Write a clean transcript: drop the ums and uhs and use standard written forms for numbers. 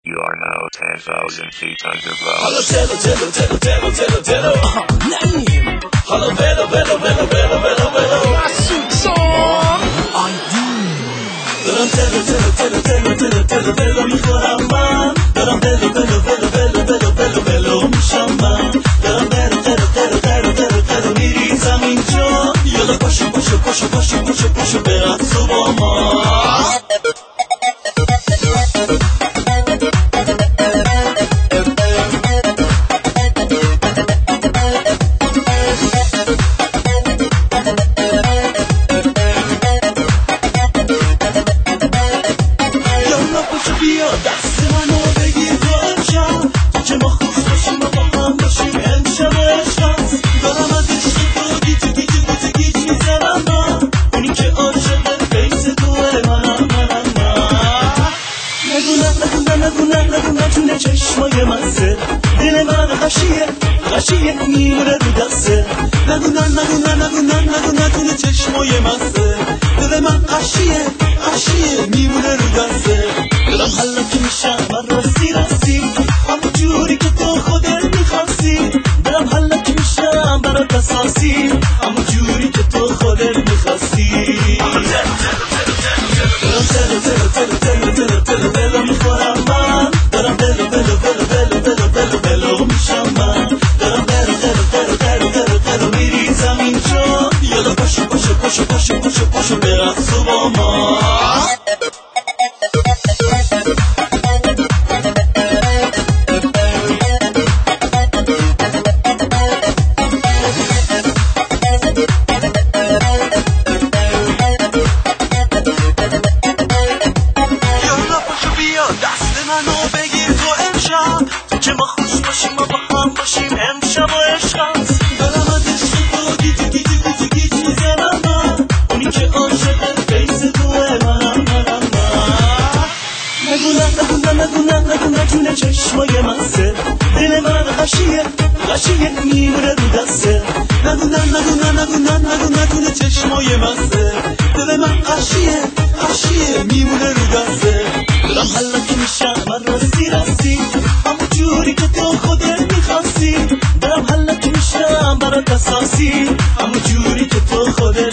You are now 10,000 feet underground. حالا تلو نعیم حالا ولو مسعود جان دارم تلو میخورم من دارم ولو میشم من دارم تلو میریزم اینجا یالا پاشو برم تو با ما بیا دست منو بگیر تو امشب تو که ما خوش باشیم و با هم باشیم امشب عشقت دارم از عشق تو گیج میزنم من اونی که عاشق فیض توه منم نگو تونه چشمای مزه دل من غشیه میمونه رو دسته نگو تونه چشمای مزه دل من غشیه میمونه رو دسته دلم حالا که میشم من راستی همون جوری که تو خودت میخواستی دلم حالا که میشم برات اساسی همون جوری که تو خودت میخواستی دارم تلو میخورم من دارم ولو میشم من دارم تلو میریزم اینجا یالا پاشو برم تو با ما دست منو بگیر تو امشب تو که ما خوش باشیم و با هم باشیم امشب و عشقت دارم از عشق تو گیج میزنم من اونی که عاشق فیض توه منم نگو نتونه چشمای مزه دل من غشیه میمونه رو دسته نگو نتونه چشمای مزه دل من غشیه میمونه رو دسته دلم حالا که میشم من راستی همون جوری که تو خودت میخواستی دلم حالا که میشم برات اساسی همون جوری که تو خودت